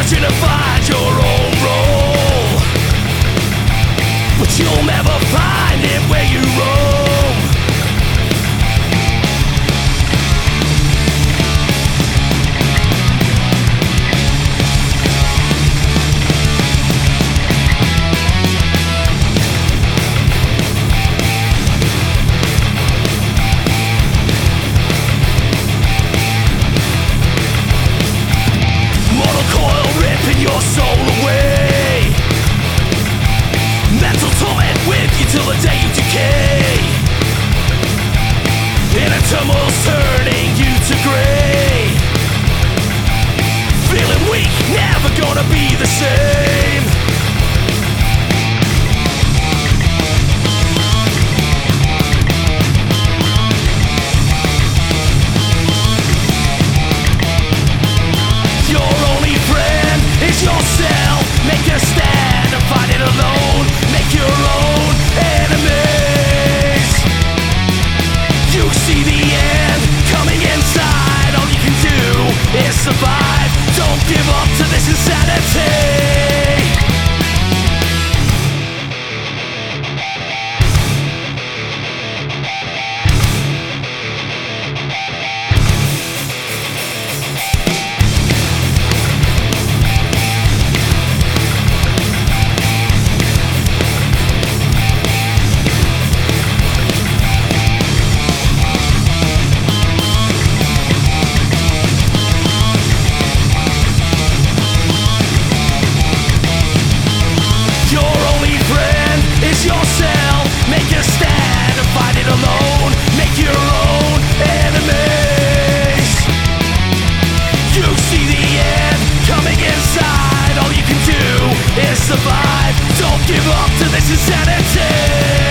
searching to find your own role, but you'll never find it where you roam. Mortal coil ripping your soul away, mental torment with you till the day you decay. Inner turmoil's turning you to grey, feeling weak, never gonna be the same. Your only friend is yourself. Make a stand and fight it alone. Make your own enemies. You see the end coming inside. All you can do is survive. Don't give up to this insanity. Yourself, make a stand and fight it alone. Make your own enemies. You see the end coming inside. All you can do is survive. Don't give up to this insanity.